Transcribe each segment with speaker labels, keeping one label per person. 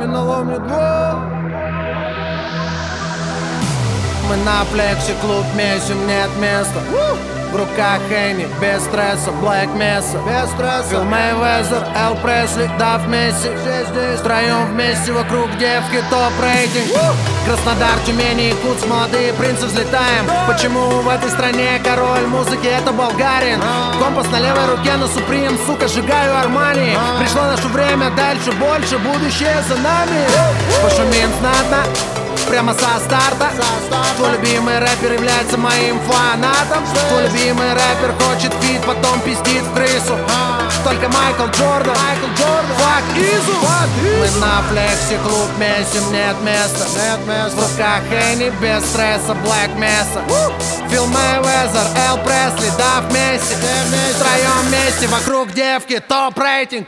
Speaker 1: каменоломни двор. Мы на флексе, клуб месим, нет места. В руках Хенни, без стресса, Блэк Месса, без стресса. Фил Мейвезер, Эл Пресли, Дав Месси. Втроем вместе вокруг девки, топ-рейтинг. Краснодар, Тюмень и Якутск, молодые принцы, взлетаем. Почему в этой стране король музыки это болгарин? Компас на левой руке, на Суприм, сука, сжигаю Армани. Пришло наше время, дальше больше, будущее за нами. Пошумим знатно, прямо со старта. Твой любимый рэпер является моим фанатом. Твой любимый рэпер хочет фит, потом пиздит в крысу. Только Майкл Джордан, fuck Изу. Мы на флексе, клуб месим, нет места. В руках Хенни, без стресса, Блэк Месса. Фил Мейвезер, Эл Пресли, Дав Месси. Втроем вместе вокруг девки, топ-рейтинг.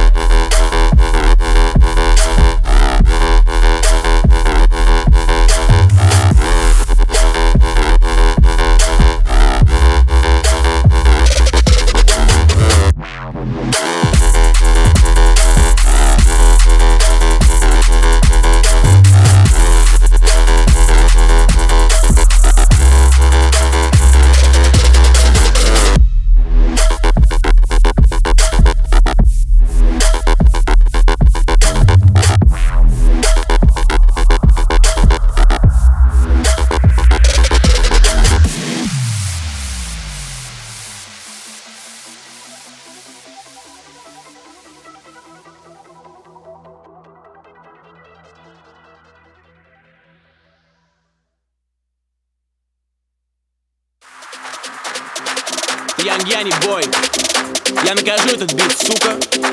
Speaker 2: Яни бой, я накажу этот бит, сука.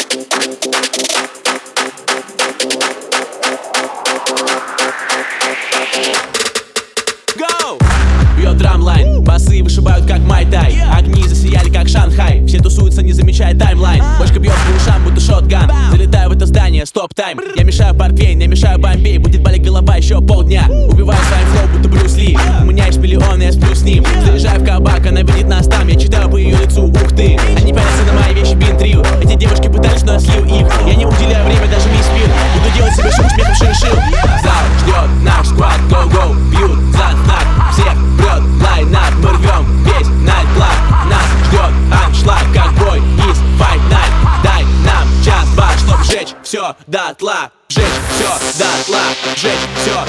Speaker 2: Go! Бьет драмлайн, басы вышибают как майтай. Огни засияли как Шанхай, все тусуются, не замечая таймлайн. Бочка бьет по ушам, будто шотган. Залетаю в это здание, стоп-тайм. Я мешаю портвейн, я мешаю Бомбей. Будет болеть голова еще полдня. Убиваю своим флоу, будто Брюс Ли. У меня есть миллион, я сплю с ним. Заезжаю в кабак, она видит нас там. Я читаю по ее лицу, ух ты. Они пялятся на мои вещи, бин-трио. Эти девушки пытались, но я слил их. Я не уделяю время, даже не спил. Буду делать себе шум, смехом шишил. Зал ждет наш сквад, go-go. Бьют за знак, всех прет лайн-ап. Мы рвем весь найт-клаб. Нас ждет аншлаг, как бой из Fight Night. Дай нам час-два, чтоб сжечь все дотла. Сжечь все дотла, сжечь все